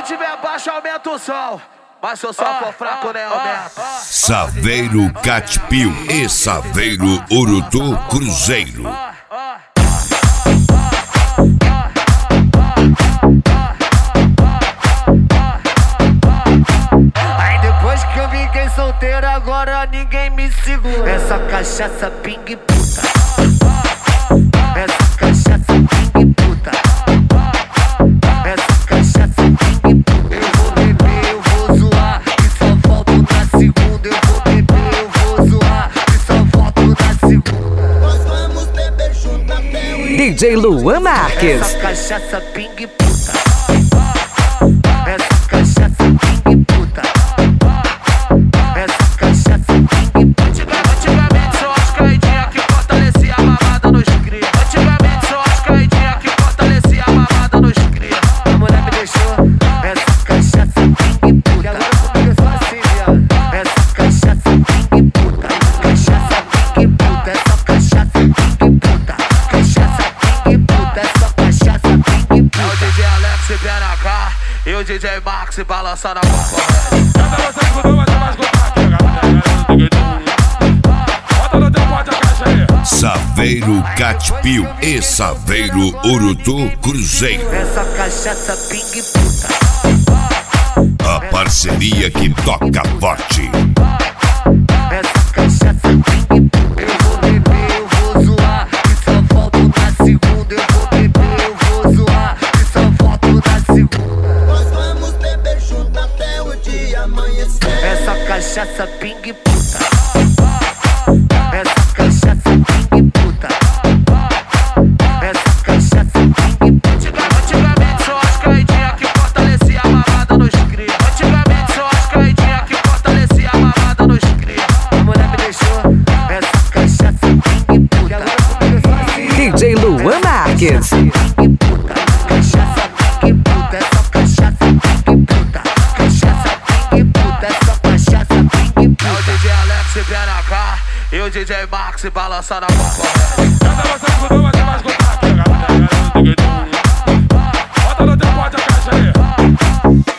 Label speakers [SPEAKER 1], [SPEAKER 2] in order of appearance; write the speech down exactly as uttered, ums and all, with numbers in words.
[SPEAKER 1] tiver baixo, aumenta o som. Mas se o som for fraco, nem aumenta.
[SPEAKER 2] Saveiro Catpil e Saveiro Urutu Cruzeiro.
[SPEAKER 3] Aí depois que eu fiquei solteiro, agora ninguém me segura. Essa cachaça ping puta. Essa cachaça ping puta. Essa cachaça ping puta. Eu vou beber, eu vou zoar, e só volto na segunda. Eu vou beber, eu vou zoar, e só volto na segunda. Nós vamos beber junto até o
[SPEAKER 4] D J Luan Marques.
[SPEAKER 3] Essa cachaça ping puta. Essa cachaça ping puta. Essa cachaça ping puta.
[SPEAKER 1] Antigamente só as caidinhas que fortalecia a mamada nos cria. Antigamente só as caidinhas que fortalecia a mamada nos cria.
[SPEAKER 3] A mulher me deixou. Essa cachaça ping puta. E agora começou assim, viado. Essa cachaça ping puta. Cachaça ping puta. Essa cachaça ping puta. Cachaça ping puta. Essa cachaça ping puta.
[SPEAKER 1] É o D J Alex e B N K e o D J Max balançando a concorrência.
[SPEAKER 5] Canta você escutou, mas é mais compacto, galera. Bota no teu pote a caixa aí.
[SPEAKER 2] Saveiro Catpil e Saveiro Urutu Cruzeiro.
[SPEAKER 3] Essa cachaça ping puta.
[SPEAKER 2] A parceria que toca forte.
[SPEAKER 3] Essa cachaça ping puta. Eu vou beber, eu vou zoar, e só volto na segunda. Eu vou beber, eu vou zoar, e só volto na segunda. Nós vamos beber junto até o dia amanhecer. Essa cachaça ping puta. Essa cachaça ping puta. Essa cachaça ping puta.
[SPEAKER 1] Antigamente só as caidinhas que fortalecia a mamada nos cria. Antigamente só as caidinhas que fortalecia a mamada nos cria.
[SPEAKER 3] A mulher me deixou. Essa cachaça ping puta. E agora começou assim.
[SPEAKER 4] D J Luan Marques.
[SPEAKER 3] Ping puta. Cachaça ping puta. Essa cachaça ping puta. Cachaça ping puta. Essa cachaça ping
[SPEAKER 1] É o
[SPEAKER 3] puta.
[SPEAKER 1] D J Alex e B N K e o D J Max balançando a concorrência.
[SPEAKER 5] Canta você escutou, mas é mais compacto, galera. Bota no teu pote a caixa aí.